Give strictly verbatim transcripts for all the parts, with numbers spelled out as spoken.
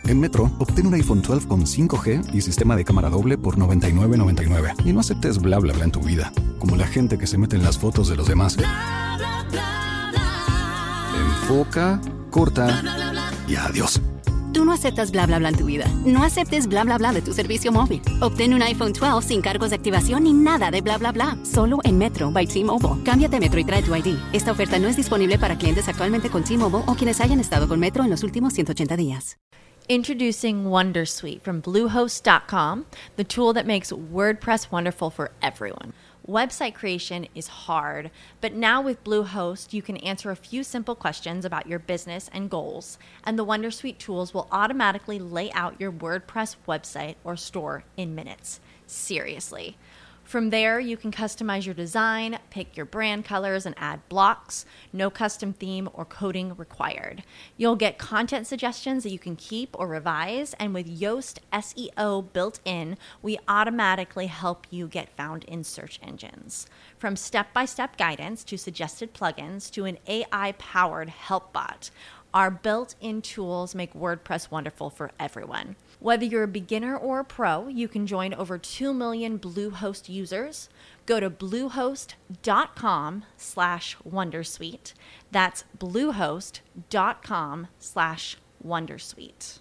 En Metro, obtén un iPhone doce con cinco G y sistema de cámara doble por noventa y nueve noventa y nueve. Y no aceptes bla bla bla en tu vida, como la gente que se mete en las fotos de los demás. Bla, bla, bla, bla. Enfoca, corta Bla, bla, bla, bla. y adiós. Tú no aceptas bla bla bla en tu vida. No aceptes bla bla bla de tu servicio móvil. Obtén un iPhone doce sin cargos de activación ni nada de bla bla bla. Solo en Metro by T-Mobile. Cámbiate a Metro y trae tu I D. Esta oferta no es disponible para clientes actualmente con T-Mobile o quienes hayan estado con Metro en los últimos ciento ochenta días. Introducing Wondersuite from Bluehost dot com, the tool that makes WordPress wonderful for everyone. Website creation is hard, but now with Bluehost, you can answer a few simple questions about your business and goals, and the Wondersuite tools will automatically lay out your WordPress website or store in minutes. Seriously. From there, you can customize your design, pick your brand colors, and add blocks. No custom theme or coding required. You'll get content suggestions that you can keep or revise, and with Yoast S E O built in, we automatically help you get found in search engines. From step-by-step guidance to suggested plugins to an A I-powered help bot, our built-in tools make WordPress wonderful for everyone. Whether you're a beginner or a pro, you can join over two million Bluehost users. Go to bluehost.com slash wondersuite. That's bluehost.com slash wondersuite.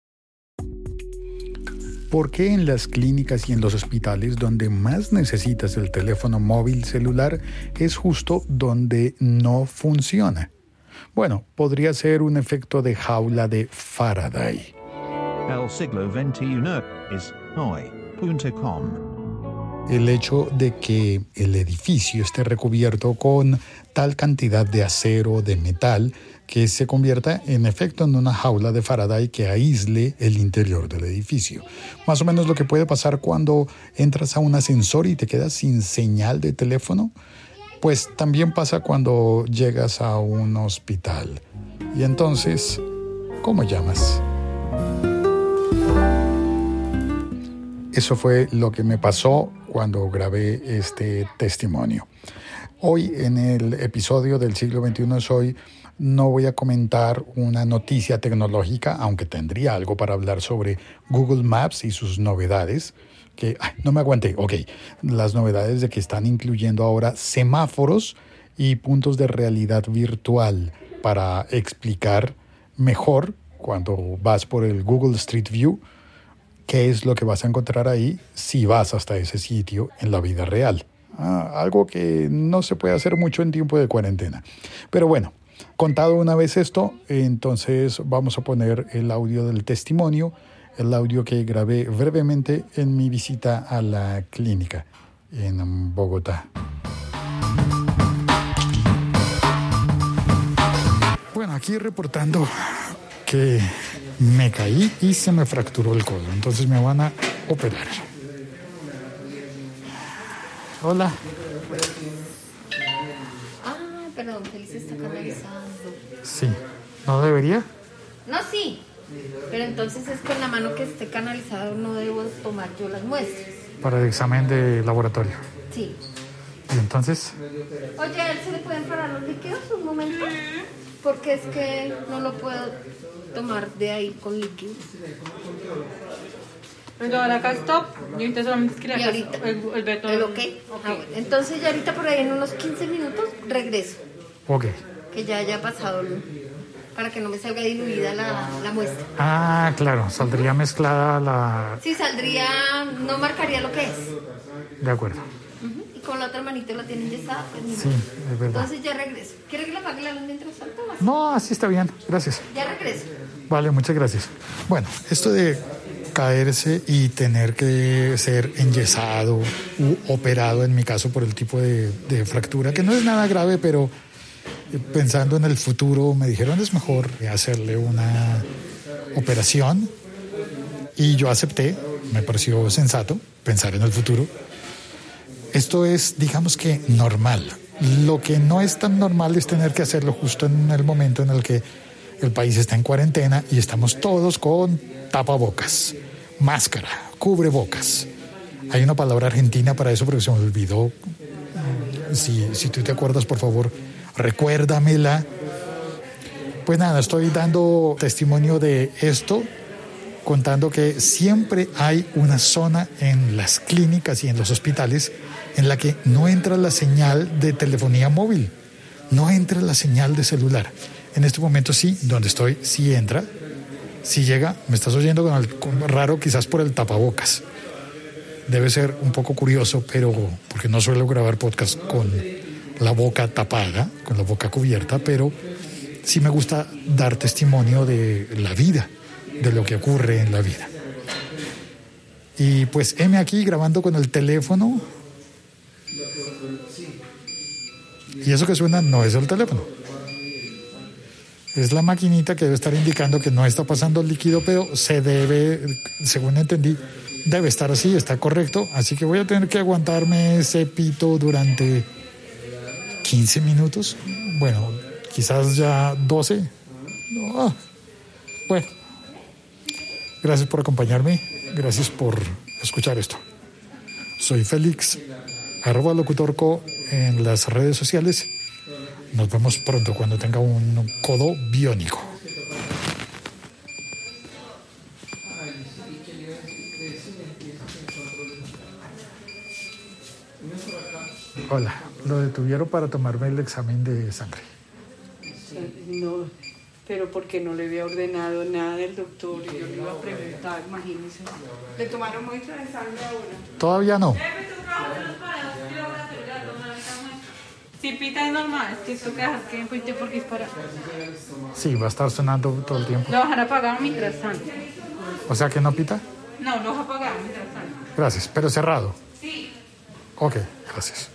¿Por qué en las clínicas y en los hospitales donde más necesitas el teléfono móvil celular es justo donde no funciona? Bueno, podría ser un efecto de jaula de Faraday. El siglo veintiuno es hoy punto com. El hecho de que el edificio esté recubierto con tal cantidad de acero, de metal, que se convierta en efecto en una jaula de Faraday que aísle el interior del edificio. Más o menos lo que puede pasar cuando entras a un ascensor y te quedas sin señal de teléfono, pues también pasa cuando llegas a un hospital. Y entonces, ¿cómo llamas? Eso fue lo que me pasó cuando grabé este testimonio. Hoy, en el episodio del siglo veintiuno es hoy, no voy a comentar una noticia tecnológica, aunque tendría algo para hablar sobre Google Maps y sus novedades. Que ay, no me aguanté. Ok, las novedades de que están incluyendo ahora semáforos y puntos de realidad virtual para explicar mejor cuando vas por el Google Street View qué es lo que vas a encontrar ahí si vas hasta ese sitio en la vida real. Ah, algo que no se puede hacer mucho en tiempo de cuarentena. Pero bueno, contado una vez esto, entonces vamos a poner el audio del testimonio, el audio que grabé brevemente en mi visita a la clínica en Bogotá. Bueno, aquí reportando que me caí y se me fracturó el codo, entonces me van a operar. Hola. Ah, perdón, Feliz está canalizando. Sí, ¿no debería? No, sí. Pero entonces es con la mano que esté canalizado no debo tomar yo las muestras. Para el examen de laboratorio. Sí. ¿Y entonces? Oye, ¿a él se le pueden parar los líquidos un momento? Porque es que no lo puedo tomar de ahí con líquidos. Pero ahora acá stop. Yo ahorita solamente quería y ahorita, el, el veto. El ok. okay. Ah, bueno. Entonces ya ahorita por ahí en unos quince minutos regreso. Ok. Que ya haya pasado el, para que no me salga diluida la, la muestra. Ah, claro. Saldría mezclada la... Sí, saldría... No marcaría lo que es. De acuerdo. Uh-huh. Y con la otra manito la tienen yesada. Pues, sí, es verdad. Entonces ya regreso. ¿Quieres que le apague la luz mientras tanto? No, así está bien. Gracias. Ya regreso. Vale, muchas gracias. Bueno, esto de caerse y tener que ser enyesado u operado, en mi caso, por el tipo de, de fractura, que no es nada grave, pero pensando en el futuro, me dijeron es mejor hacerle una operación y yo acepté, me pareció sensato pensar en el futuro. Esto es, digamos que, normal. Lo que no es tan normal es tener que hacerlo justo en el momento en el que el país está en cuarentena y estamos todos con tapabocas, máscara, cubrebocas. Hay una palabra argentina para eso, pero se me olvidó. Si, si tú te acuerdas, por favor, recuérdamela. Pues nada, estoy dando testimonio de esto contando que siempre hay una zona en las clínicas y en los hospitales en la que no entra la señal de telefonía móvil, no entra la señal de celular. En este momento sí, donde estoy, sí entra, sí llega. Me estás oyendo con el, con, raro quizás por el tapabocas. Debe ser un poco curioso, pero porque no suelo grabar podcast con la boca tapada, con la boca cubierta, pero sí me gusta dar testimonio de la vida, de lo que ocurre en la vida. Y pues heme aquí grabando con el teléfono. Y eso que suena no es el teléfono. Es la maquinita que debe estar indicando que no está pasando el líquido, pero se debe, según entendí, debe estar así, está correcto. Así que voy a tener que aguantarme ese pito durante quince minutos. Bueno, quizás ya doce. Oh, bueno, gracias por acompañarme. Gracias por escuchar esto. Soy Félix, arroba locutorco en las redes sociales. Nos vemos pronto cuando tenga un codo biónico. Hola, lo detuvieron para tomarme el examen de sangre. No, pero porque no le había ordenado nada del doctor y yo le iba a preguntar, imagínese. ¿Le tomaron muestra de sangre ahora? Todavía no. Si pita es normal, es que esto que dejar que pite porque es para... Sí, va a estar sonando todo el tiempo. Lo van a apagar mientras tanto. O sea que no pita. No, lo vas a apagar mientras tanto. Gracias, pero cerrado. Sí. Ok, gracias.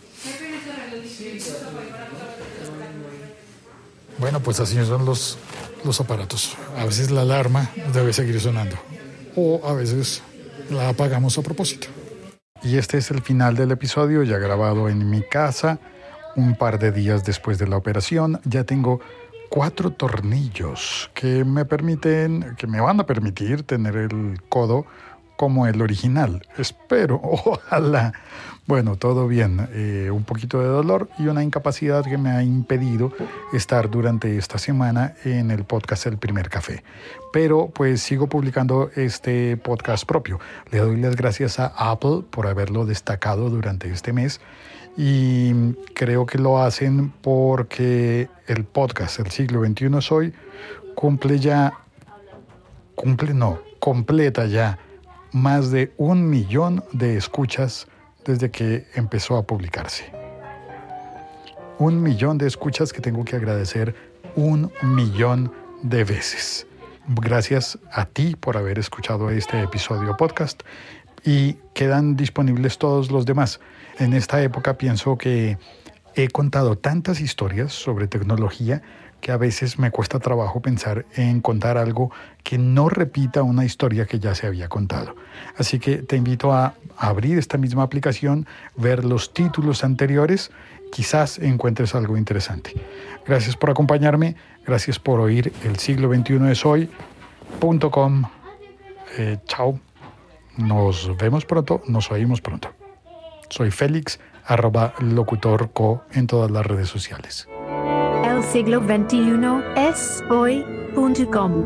Bueno, pues así son los, los aparatos. A veces la alarma debe seguir sonando. O a veces la apagamos a propósito. Y este es el final del episodio, ya grabado en mi casa. Un par de días después de la operación, ya tengo cuatro tornillos que me permiten, que me van a permitir tener el codo como el original. Espero, ojalá. Bueno, todo bien. Eh, un poquito de dolor y una incapacidad que me ha impedido estar durante esta semana en el podcast El Primer Café. Pero pues sigo publicando este podcast propio. Le doy las gracias a Apple por haberlo destacado durante este mes. Y creo que lo hacen porque el podcast El Siglo veintiuno es hoy cumple ya, cumple no, completa ya más de un millón de escuchas desde que empezó a publicarse. Un millón de escuchas que tengo que agradecer un millón de veces. Gracias a ti por haber escuchado este episodio podcast y quedan disponibles todos los demás. En esta época pienso que he contado tantas historias sobre tecnología que a veces me cuesta trabajo pensar en contar algo que no repita una historia que ya se había contado. Así que te invito a abrir esta misma aplicación, ver los títulos anteriores, quizás encuentres algo interesante. Gracias por acompañarme, gracias por oír El Siglo veintiuno es hoy punto com. Eh, chao, nos vemos pronto, nos oímos pronto. Soy Félix, arroba locutorco en todas las redes sociales. El siglo veintiuno es hoy punto com.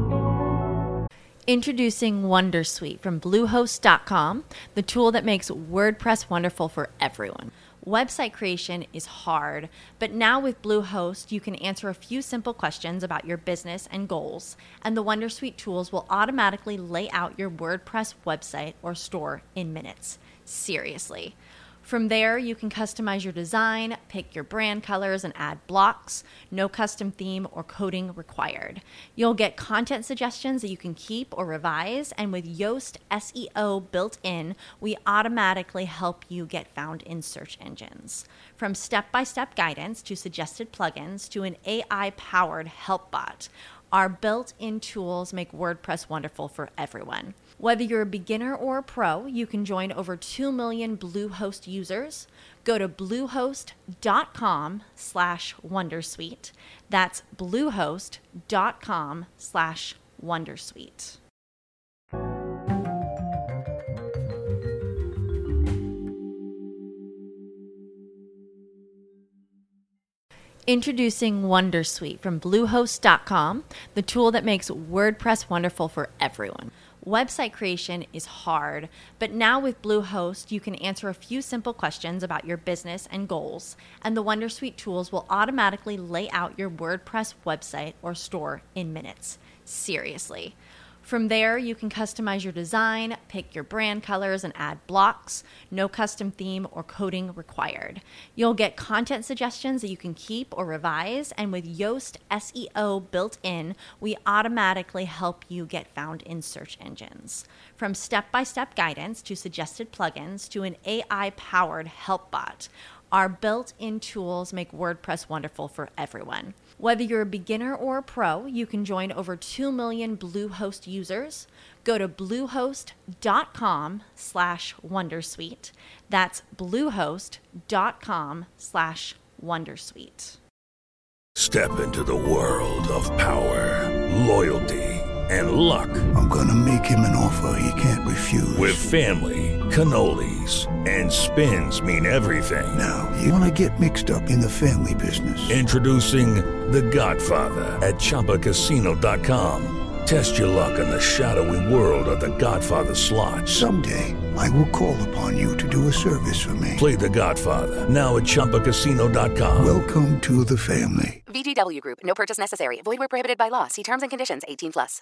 Introducing Wondersuite from Bluehost dot com, the tool that makes WordPress wonderful for everyone. Website creation is hard, but now with Bluehost, you can answer a few simple questions about your business and goals, and the Wondersuite tools will automatically lay out your WordPress website or store in minutes. Seriously. From there, you can customize your design, pick your brand colors, and add blocks. No custom theme or coding required. You'll get content suggestions that you can keep or revise, and with Yoast S E O built in, we automatically help you get found in search engines. From step-by-step guidance to suggested plugins to an A I-powered help bot, our built-in tools make WordPress wonderful for everyone. Whether you're a beginner or a pro, you can join over two million Bluehost users. Go to bluehost.com slash wondersuite. That's bluehost.com slash wondersuite. Introducing Wondersuite from Bluehost dot com, the tool that makes WordPress wonderful for everyone. Website creation is hard, but now with Bluehost, you can answer a few simple questions about your business and goals, and the Wondersuite tools will automatically lay out your WordPress website or store in minutes. Seriously. From there, you can customize your design, pick your brand colors, and add blocks. No custom theme or coding required. You'll get content suggestions that you can keep or revise, and with Yoast S E O built in, we automatically help you get found in search engines. From step-by-step guidance to suggested plugins to an A I-powered help bot, our built-in tools make WordPress wonderful for everyone. Whether you're a beginner or a pro, you can join over two million Bluehost users. Go to bluehost.com slash wondersuite. That's bluehost.com slash wondersuite. Step into the world of power, loyalty, and luck. I'm gonna make him an offer he can't refuse. With family, cannolis, and spins mean everything. Now, you wanna get mixed up in the family business. Introducing The Godfather at Chumba Casino dot com. Test your luck in the shadowy world of The Godfather slot. Someday, I will call upon you to do a service for me. Play The Godfather, now at Chumba Casino dot com. Welcome to the family. V G W Group. No purchase necessary. Void where prohibited by law. See terms and conditions. eighteen plus.